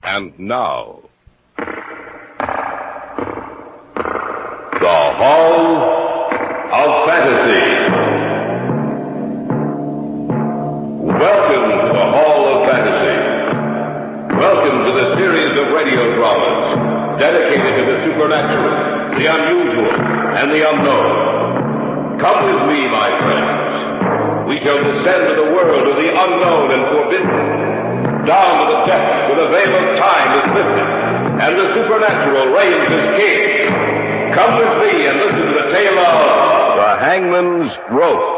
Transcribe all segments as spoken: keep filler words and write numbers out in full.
And now, the Hall of Fantasy. Welcome to the Hall of Fantasy. Welcome to the series of radio dramas dedicated to the supernatural, the unusual, and the unknown. Come with me, my friends. We shall descend to the world of the unknown and forbidden, down to the depths where the veil of time is lifted, and the supernatural reigns as king. Come with me and listen to the tale of The Hangman's Rope.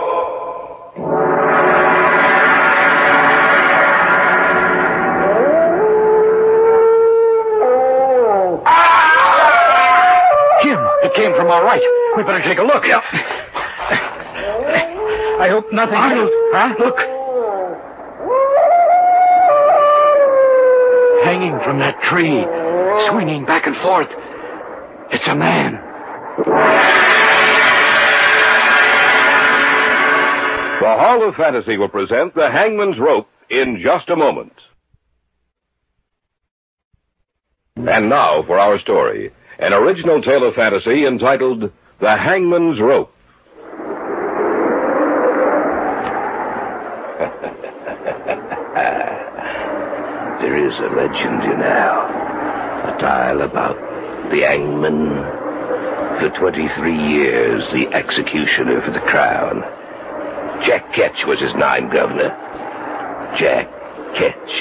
Jim, it came from our right. We better take a look. Yeah. I hope nothing... Arnold, huh? Look. Hanging from that tree, swinging back and forth. It's a man. The Hall of Fantasy will present The Hangman's Rope in just a moment. And now for our story, an original tale of fantasy entitled The Hangman's Rope. There is a legend, you know, a tale about the hangman. For twenty-three years, the executioner for the crown. Jack Ketch was his name, Governor. Jack Ketch.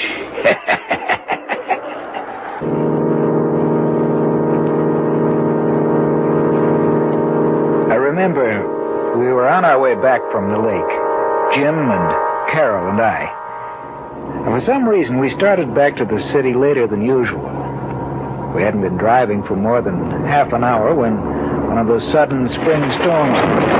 I remember we were on our way back from the lake, Jim and Carol and I. And for some reason, we started back to the city later than usual. We hadn't been driving for more than half an hour when one of those sudden spring storms...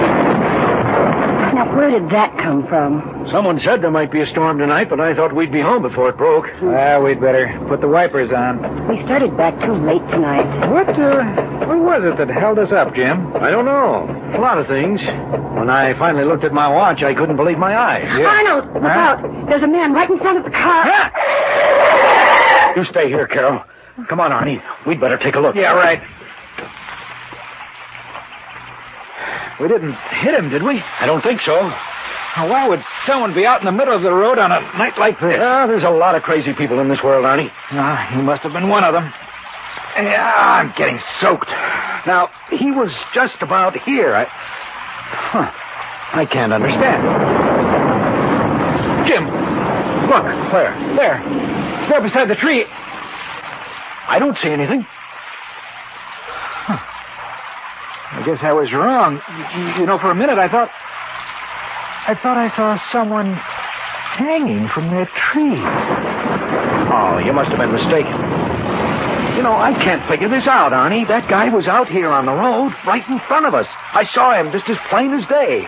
Now, where did that come from? Someone said there might be a storm tonight, but I thought we'd be home before it broke. Well, we'd better put the wipers on. We started back too late tonight. What, uh, what was it that held us up, Jim? I don't know. A lot of things. When I finally looked at my watch, I couldn't believe my eyes. Yeah. Arnold, look Huh? out. There's a man right in front of the car. Ah! You stay here, Carol. Come on, Arnie. We'd better take a look. Yeah, right. We didn't hit him, did we? I don't think so. Now, why would someone be out in the middle of the road on a night like this? Yeah, there's a lot of crazy people in this world, Arnie. Ah, he must have been one of them. Yeah, I'm getting soaked. Now, he was just about here. I... Huh. I can't understand. Jim, look. Where? There. There beside the tree. I don't see anything. Huh. I guess I was wrong. You, you know, for a minute I thought... I thought I saw someone hanging from that tree. Oh, you must have been mistaken. You know, I can't figure this out, Arnie. That guy was out here on the road, right in front of us. I saw him just as plain as day.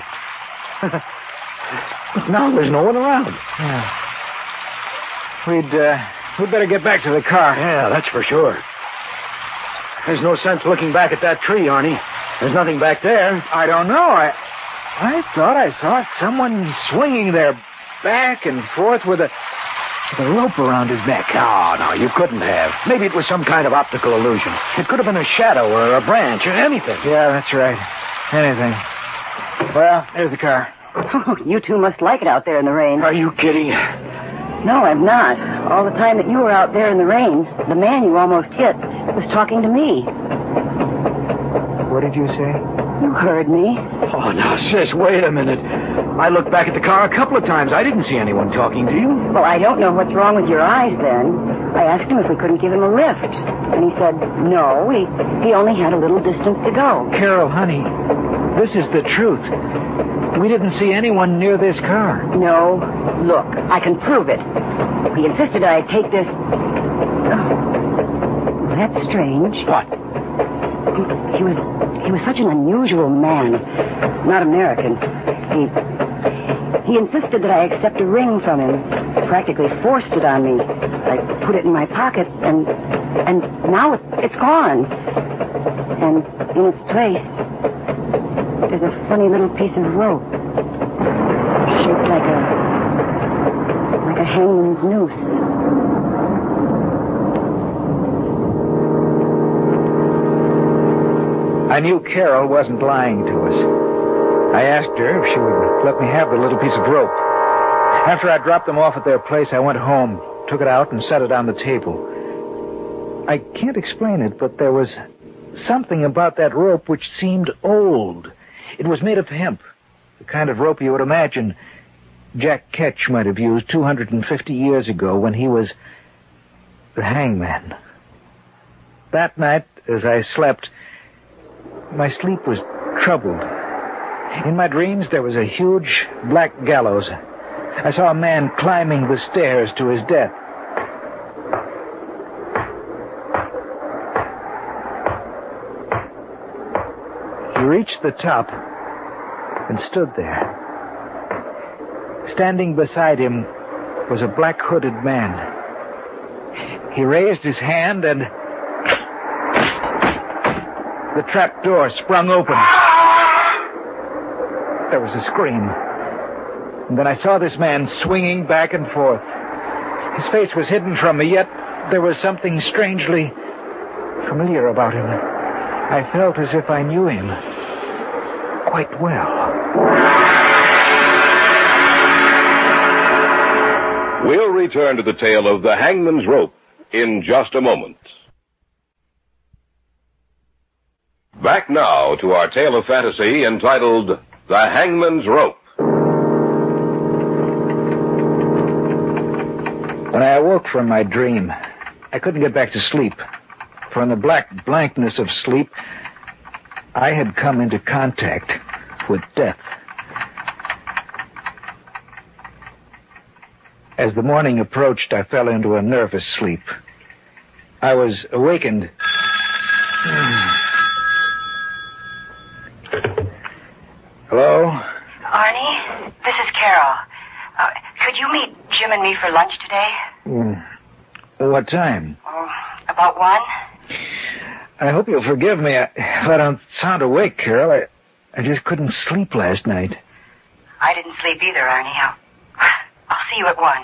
But now there's no one around. Yeah. We'd, uh, we'd better get back to the car. Yeah, that's for sure. There's no sense looking back at that tree, Arnie. There's nothing back there. I don't know. I, I thought I saw someone swinging there back and forth with a, with a rope around his neck. No, no, you couldn't have. Maybe it was some kind of optical illusion. It could have been a shadow or a branch or anything. Yeah, that's right. Anything. Well, there's the car. Oh, you two must like it out there in the rain. Are you kidding? No, I'm not. All the time that you were out there in the rain, the man you almost hit was talking to me. What did you say? You heard me. Oh, now, sis, wait a minute. I looked back at the car a couple of times. I didn't see anyone talking to you. Well, I don't know what's wrong with your eyes then. I asked him if we couldn't give him a lift. And he said, no, he, he only had a little distance to go. Carol, honey, this is the truth. We didn't see anyone near this car. No. Look, I can prove it. He insisted I take this... Oh, that's strange. What? He, he was he was such an unusual man. Not American. He he insisted that I accept a ring from him. Practically forced it on me. I put it in my pocket, and and now it, it's gone. And in its place, there's a funny little piece of rope, shaped like a like a hangman's noose. I knew Carol wasn't lying to us. I asked her if she would let me have the little piece of rope. After I dropped them off at their place, I went home, took it out, and set it on the table. I can't explain it, but there was something about that rope which seemed old. It was made of hemp, the kind of rope you would imagine Jack Ketch might have used two hundred fifty years ago when he was the hangman. That night, as I slept, my sleep was troubled. In my dreams, there was a huge black gallows. I saw a man climbing the stairs to his death. He reached the top and stood there. Standing beside him was a black-hooded man. He raised his hand and the trap door sprung open. There was a scream. And then I saw this man swinging back and forth. His face was hidden from me, yet there was something strangely familiar about him. I felt as if I knew him quite well. We'll return to the tale of the Hangman's Rope in just a moment. Back now to our tale of fantasy entitled The Hangman's Rope. When I awoke from my dream, I couldn't get back to sleep. For in the black blankness of sleep, I had come into contact with death. As the morning approached, I fell into a nervous sleep. I was awakened. Hello? Arnie, this is Carol. Uh, could you meet Jim and me for lunch today? Mm. What time? Oh, about one? I hope you'll forgive me if I don't sound awake, Carol. I, I just couldn't sleep last night. I didn't sleep either, Arnie. I'll, I'll see you at one.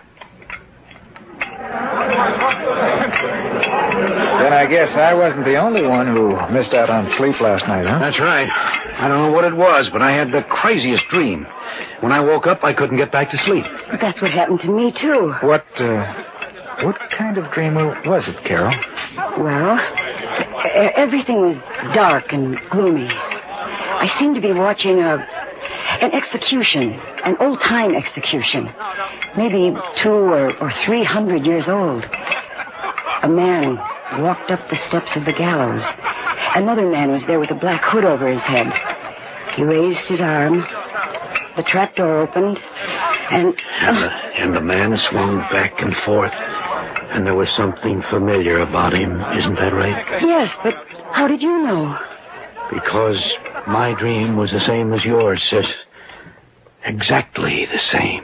Then I guess I wasn't the only one who missed out on sleep last night, huh? That's right. I don't know what it was, but I had the craziest dream. When I woke up, I couldn't get back to sleep. That's what happened to me, too. What, uh, what kind of dream was it, Carol? Well, e- everything was dark and gloomy. I seemed to be watching a, an execution, an old-time execution, maybe two or, or three hundred years old. A man walked up the steps of the gallows. Another man was there with a black hood over his head. He raised his arm. The trapdoor opened, and... And the, and the man swung back and forth, and there was something familiar about him. Isn't that right? Yes, but how did you know? Because my dream was the same as yours, sis. Exactly the same.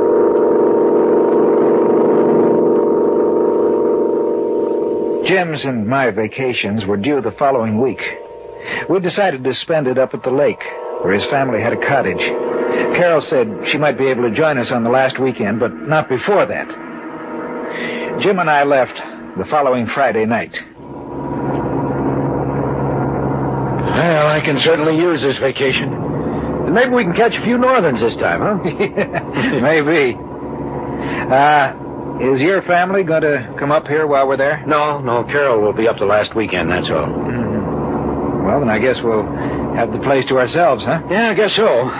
Jim's and my vacations were due the following week. We decided to spend it up at the lake, where his family had a cottage. Carol said she might be able to join us on the last weekend, but not before that. Jim and I left the following Friday night. Well, I can certainly use this vacation. Maybe we can catch a few northerns this time, huh? Maybe. Uh, is your family going to come up here while we're there? No, no, Carol will be up the last weekend, that's all. Mm-hmm. Well, then I guess we'll have the place to ourselves, huh? Yeah, I guess so.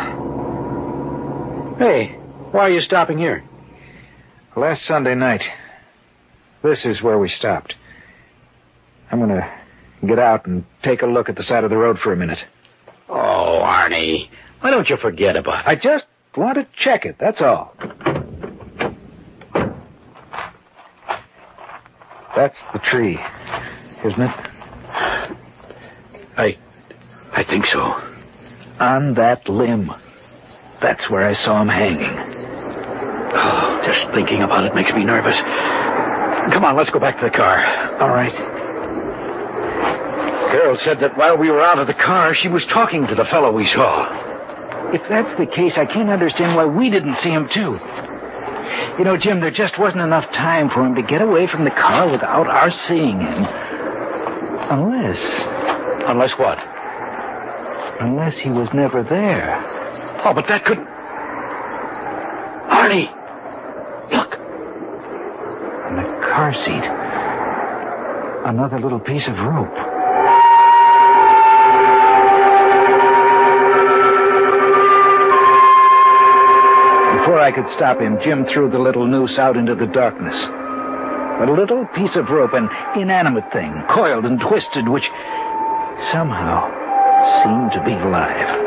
Hey, why are you stopping here? Last Sunday night, this is where we stopped. I'm going to get out and take a look at the side of the road for a minute. Oh, Arnie, why don't you forget about it? I just want to check it, that's all. That's the tree, isn't it? I... I think so. On that limb. That's where I saw him hanging. Oh, just thinking about it makes me nervous. Come on, let's go back to the car. All right. Carol said that while we were out of the car, she was talking to the fellow we saw. If that's the case, I can't understand why we didn't see him, too. You know, Jim, there just wasn't enough time for him to get away from the car without our seeing him. Unless... Unless what? Unless he was never there. Oh, but that could... Arnie! Look! On the car seat. Another little piece of rope. Before I could stop him, Jim threw the little noose out into the darkness. A little piece of rope, an inanimate thing, coiled and twisted, which somehow seemed to be alive.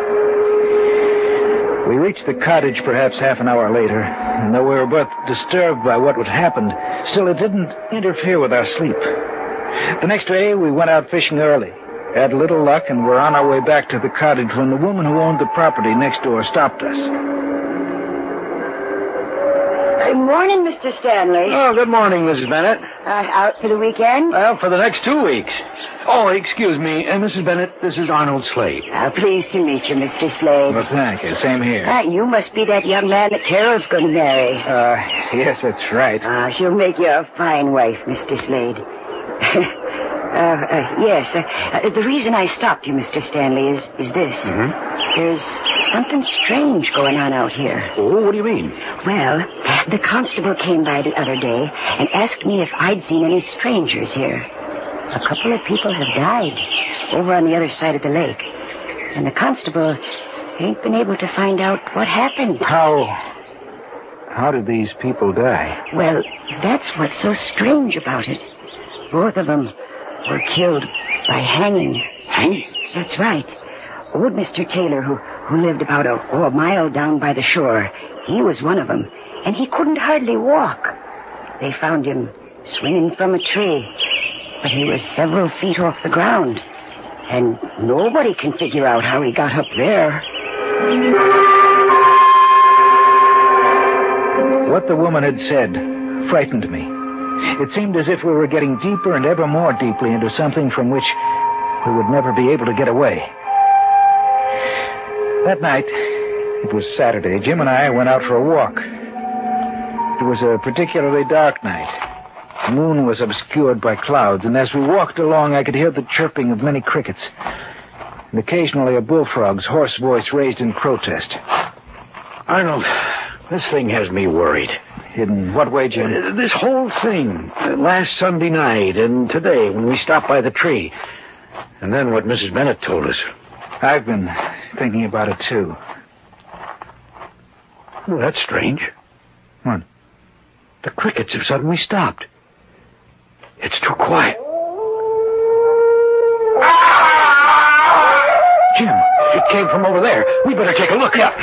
We reached the cottage perhaps half an hour later, and though we were both disturbed by what had happened, still it didn't interfere with our sleep. The next day, we went out fishing early, had little luck, and were on our way back to the cottage when the woman who owned the property next door stopped us. Good morning, Mister Stanley. Oh, good morning, Missus Bennett. Uh, out for the weekend? Well, for the next two weeks. Oh, excuse me, uh, Missus Bennett, this is Arnold Slade. Uh, pleased to meet you, Mister Slade. Well, thank you. Same here. Uh, you must be that young man that Carol's going to marry. Uh, yes, that's right. Ah, she'll make you a fine wife, Mister Slade. uh, uh, yes, uh, uh, the reason I stopped you, Mister Stanley, is, is this. Mm-hmm. There's something strange going on out here. Oh, what do you mean? Well, the constable came by the other day and asked me if I'd seen any strangers here. A couple of people have died over on the other side of the lake. And the constable ain't been able to find out what happened. How... How did these people die? Well, that's what's so strange about it. Both of them were killed by hanging. Hanging? That's right. Old Mister Taylor, who, who lived about a, oh, a mile down by the shore, he was one of them, and he couldn't hardly walk. They found him swinging from a tree, but he was several feet off the ground, and nobody can figure out how he got up there. What the woman had said frightened me. It seemed as if we were getting deeper and ever more deeply into something from which we would never be able to get away. That night, it was Saturday, Jim and I went out for a walk. It was a particularly dark night. The moon was obscured by clouds, and as we walked along, I could hear the chirping of many crickets, and occasionally a bullfrog's hoarse voice raised in protest. Arnold, this thing has me worried. In what way, Jim? Uh, this whole thing. Uh, last Sunday night and today when we stopped by the tree. And then what Missus Bennett told us. I've been thinking about it, too. Well, that's strange. What? The crickets have suddenly stopped. It's too quiet. Jim, it came from over there. We better take a look. Yeah.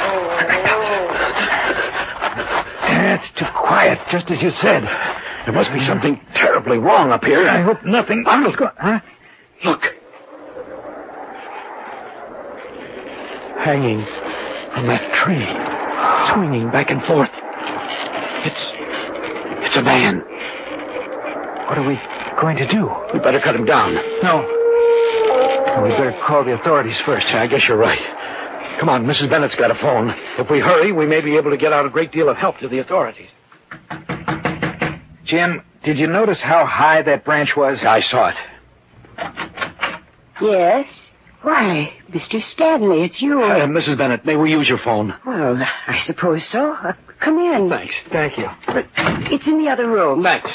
It's too quiet, just as you said. There must be something terribly wrong up here. I hope nothing... Arnold, go... Huh? Look. Hanging from that tree, swinging back and forth. It's... It's a man. What are we going to do? We better cut him down. No. We better call the authorities first. I guess you're right. Come on, Missus Bennett's got a phone. If we hurry, we may be able to get out a great deal of help to the authorities. Jim, did you notice how high that branch was? I saw it. Yes? Why, Mister Stanley, it's you. Uh, Missus Bennett, may we use your phone? Well, I suppose so. Uh, come in. Thanks. Thank you. But it's in the other room. Thanks.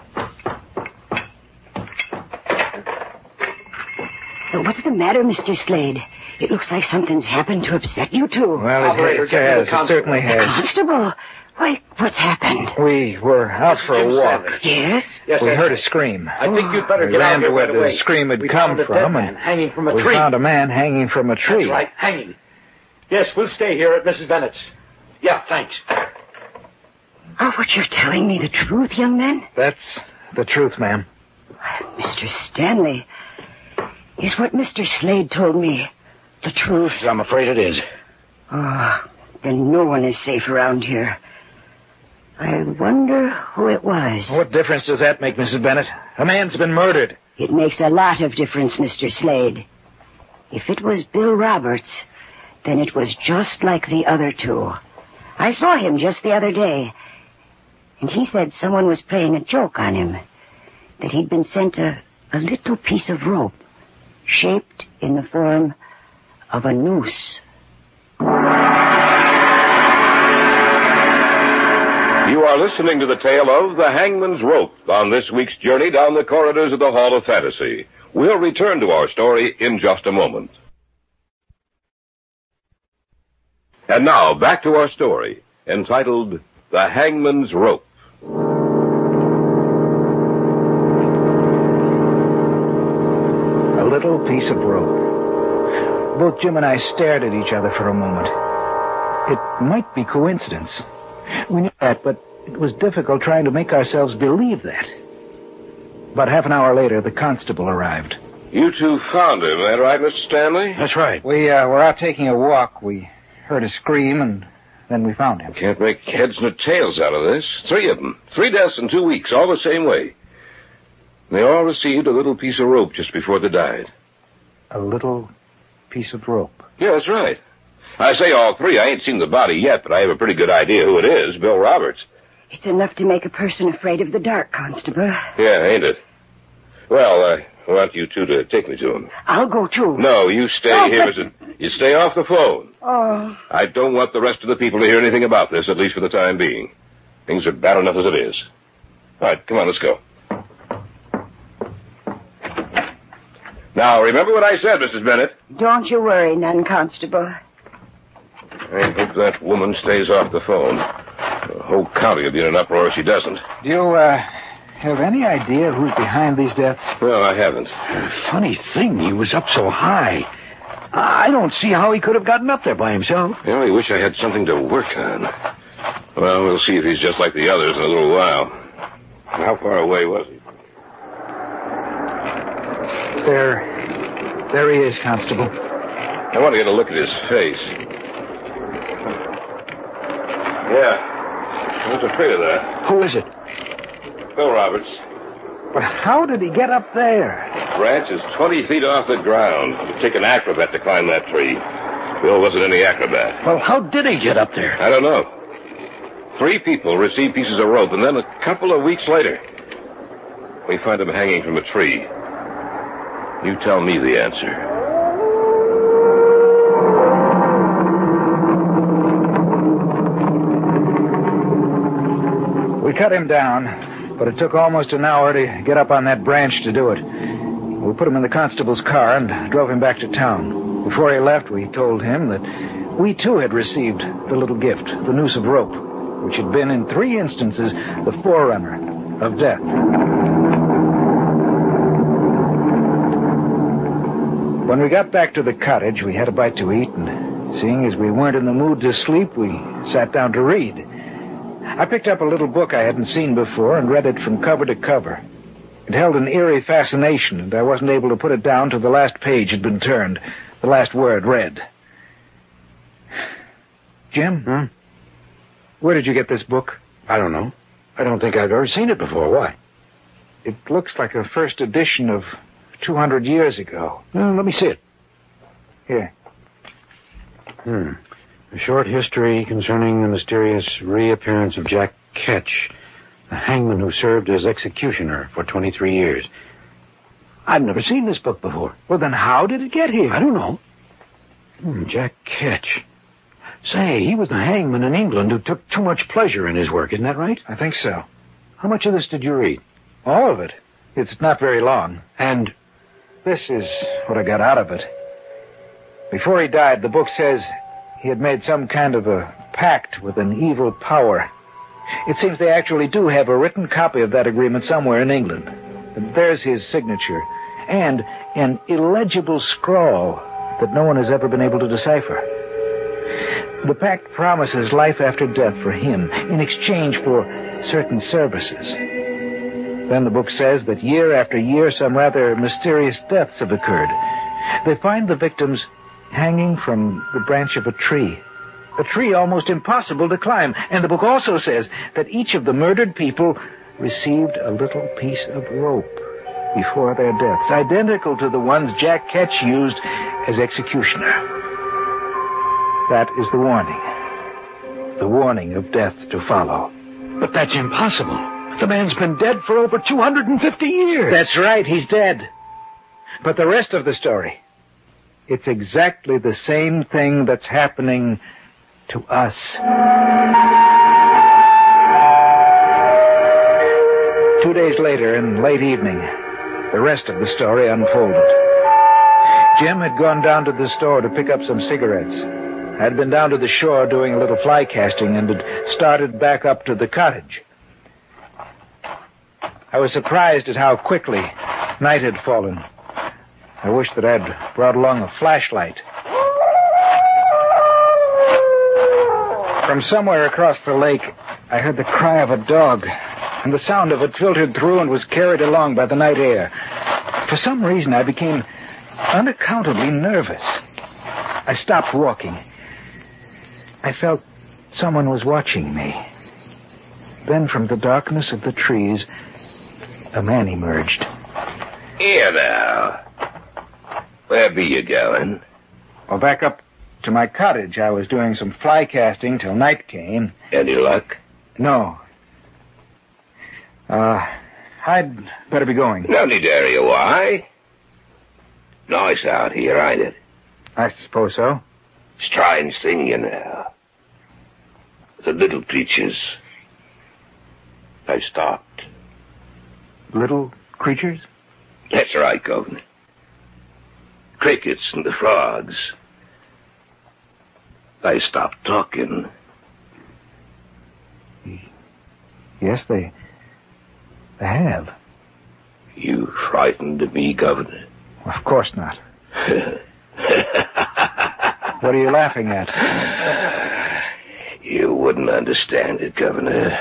Uh, what's the matter, Mister Slade? It looks like something's happened to upset you two. Well, it, Operator, it get me the has. It constable. certainly has. Constable? Why, what's happened? We were out for a Jim walk. Stanley. Yes? Yes, We I- heard a scream. I think you'd better We get ran out to here where right the away. scream had we come found a from, dead and man hanging from a we tree. found a man hanging from a tree. That's right, hanging. Yes, we'll stay here at Missus Bennett's. Yeah, thanks. Oh, what you're telling me the truth, young man? That's the truth, ma'am. Mister Stanley, is what Mister Slade told me the truth? I'm afraid it is. Oh, then no one is safe around here. I wonder who it was. What difference does that make, Missus Bennett? A man's been murdered. It makes a lot of difference, Mister Slade. If it was Bill Roberts, then it was just like the other two. I saw him just the other day, and he said someone was playing a joke on him, that he'd been sent a, a little piece of rope, shaped in the form of a noose. You are listening to the tale of The Hangman's Rope on this week's journey down the corridors of the Hall of Fantasy. We'll return to our story in just a moment. And now, back to our story, entitled The Hangman's Rope. A little piece of rope. Both Jim and I stared at each other for a moment. It might be coincidence. We knew that, but it was difficult trying to make ourselves believe that. About half an hour later, the constable arrived. You two found him, that right, Mister Stanley? That's right. We uh, were out taking a walk. We heard a scream, and then we found him. Can't make heads nor tails out of this. Three of them. Three deaths in two weeks, all the same way. They all received a little piece of rope just before they died. A little piece of rope. Yeah, that's right. I say all three. I ain't seen the body yet, but I have a pretty good idea who it is. Bill Roberts. It's enough to make a person afraid of the dark, Constable. Yeah, ain't it? Well, I want you two to take me to him. I'll go, too. No, you stay Oh, here. but- As a, you stay off the phone. Oh. I don't want the rest of the people to hear anything about this, at least for the time being. Things are bad enough as it is. All right, come on, let's go. Now, remember what I said, Missus Bennett. Don't you worry none, Constable. I hope that woman stays off the phone. The whole county will be in an uproar if she doesn't. Do you, uh, have any idea who's behind these deaths? Well, I haven't. Funny thing, he was up so high. I don't see how he could have gotten up there by himself. I only wish I had something to work on. Well, we'll see if he's just like the others in a little while. How far away was he? There, there he is, Constable. I want to get a look at his face. Yeah. I was afraid of that. Who is it? Bill Roberts. But how did he get up there? Branch is twenty feet off the ground. It'd take an acrobat to climb that tree. Bill wasn't any acrobat. Well, how did he get up there? I don't know. Three people received pieces of rope, and then a couple of weeks later, we find him hanging from a tree. You tell me the answer. We cut him down, but it took almost an hour to get up on that branch to do it. We put him in the constable's car and drove him back to town. Before he left, we told him that we too had received the little gift, the noose of rope, which had been in three instances the forerunner of death. When we got back to the cottage, we had a bite to eat, and seeing as we weren't in the mood to sleep, we sat down to read. I picked up a little book I hadn't seen before and read it from cover to cover. It held an eerie fascination, and I wasn't able to put it down till the last page had been turned, the last word read. Jim? Hmm? Where did you get this book? I don't know. I don't think I've ever seen it before. Why? It looks like a first edition of two hundred years ago. Well, let me see it. Here. Hmm. A short history concerning the mysterious reappearance of Jack Ketch, the hangman who served as executioner for twenty-three years. I've never seen this book before. Well, then how did it get here? I don't know. Hmm, Jack Ketch. Say, he was the hangman in England who took too much pleasure in his work, isn't that right? I think so. How much of this did you read? All of it. It's not very long. And This is what I got out of it. Before he died, the book says he had made some kind of a pact with an evil power. It seems they actually do have a written copy of that agreement somewhere in England. And there's his signature, and an illegible scrawl that no one has ever been able to decipher. The pact promises life after death for him in exchange for certain services. Then the book says that year after year some rather mysterious deaths have occurred. They find the victims hanging from the branch of a tree. A tree almost impossible to climb. And the book also says that each of the murdered people received a little piece of rope before their deaths, identical to the ones Jack Ketch used as executioner. That is the warning. The warning of death to follow. But that's impossible. The man's been dead for over two hundred fifty years. That's right, he's dead. But the rest of the story, it's exactly the same thing that's happening to us. Two days later, in late evening, the rest of the story unfolded. Jim had gone down to the store to pick up some cigarettes. I'd been down to the shore doing a little fly casting and had started back up to the cottage. I was surprised at how quickly night had fallen. I wished that I'd brought along a flashlight. From somewhere across the lake, I heard the cry of a dog, and the sound of it filtered through and was carried along by the night air. For some reason, I became unaccountably nervous. I stopped walking. I felt someone was watching me. Then from the darkness of the trees, a man emerged. Here now. Where be you going? Well, back up to my cottage. I was doing some fly casting till night came. Any luck? No. Uh, I'd better be going. No need to hurry. Why? Nice out here, ain't it? I suppose so. Strange thing, you know. The little creatures, they stopped. Little creatures? That's right, Governor. Crickets and the frogs. They stopped talking. Yes, they... they have. You frightened me, Governor? Of course not. What are you laughing at? You wouldn't understand it, Governor.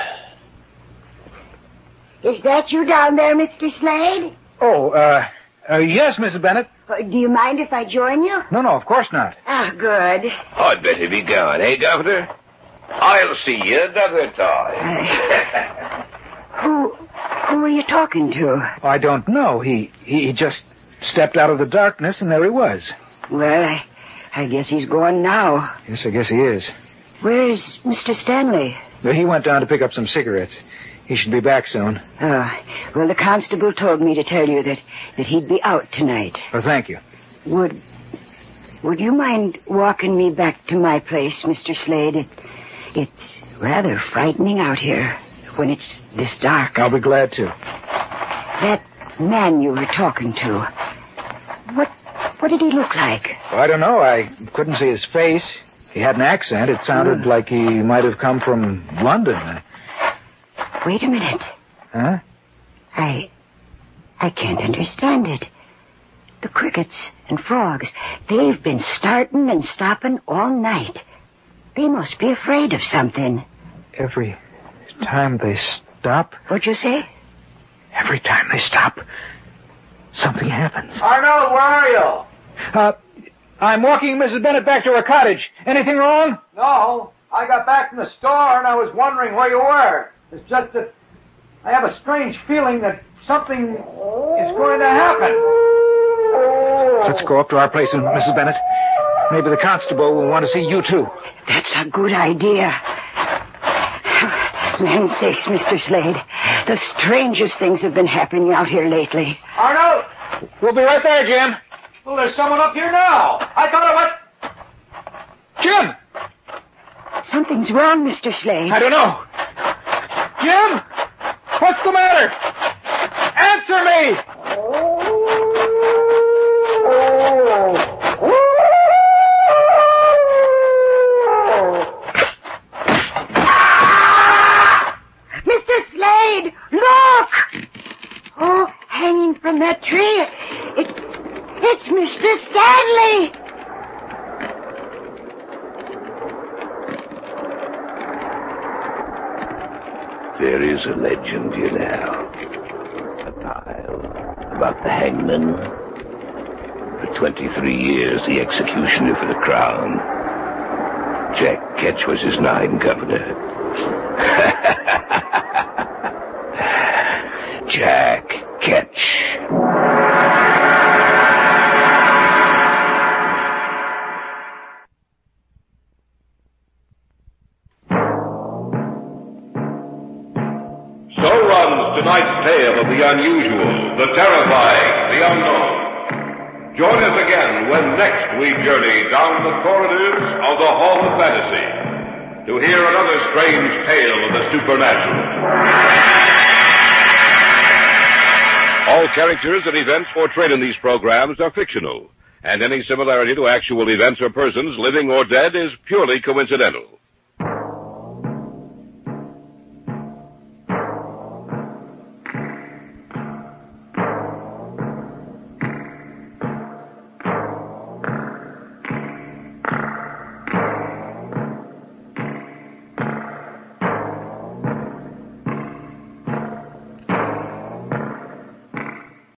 Is that you down there, Mister Slade? Oh, uh, uh yes, Missus Bennett. Uh, do you mind if I join you? No, no, of course not. Ah, good. I'd better be going, eh, Governor? I'll see you another time. Uh, who, who are you talking to? I don't know. He, he just stepped out of the darkness, and there he was. Well, I, I guess he's going now. Yes, I guess he is. Where's Mister Stanley? He went down to pick up some cigarettes. He should be back soon. Oh, well, the constable told me to tell you that, that he'd be out tonight. Well, thank you. Would, would you mind walking me back to my place, Mister Slade? It, it's rather frightening out here when it's this dark. I'll be glad to. That man you were talking to, what, what did he look like? Well, I don't know. I couldn't see his face. He had an accent. It sounded mm. like he might have come from London. Wait a minute. Huh? I... I can't understand it. The crickets and frogs, they've been starting and stopping all night. They must be afraid of something. Every time they stop... What'd you say? Every time they stop, something happens. Arnold, where are you? Uh, I'm walking Missus Bennett back to her cottage. Anything wrong? No. I got back from the store and I was wondering where you were. It's just that I have a strange feeling that something is going to happen. Let's go up to our place, Missus Bennett. Maybe the constable will want to see you, too. That's a good idea. Land's sakes, Mister Slade. The strangest things have been happening out here lately. Arnold! We'll be right there, Jim. Well, there's someone up here now. I thought I went... Jim! Something's wrong, Mister Slade. I don't know. Jim! What's the matter? Answer me! Mister Slade, look! Oh, hanging from that tree. It's, it's Mister Stanley. There is a legend, you know. A tale about the hangman. For twenty-three years, the executioner for the crown. Jack Ketch was his name, Governor. Jack Ketch. So runs tonight's tale of the unusual, the terrifying, the unknown. Join us again when next we journey down the corridors of the Hall of Fantasy to hear another strange tale of the supernatural. All characters and events portrayed in these programs are fictional, and any similarity to actual events or persons, living or dead, is purely coincidental.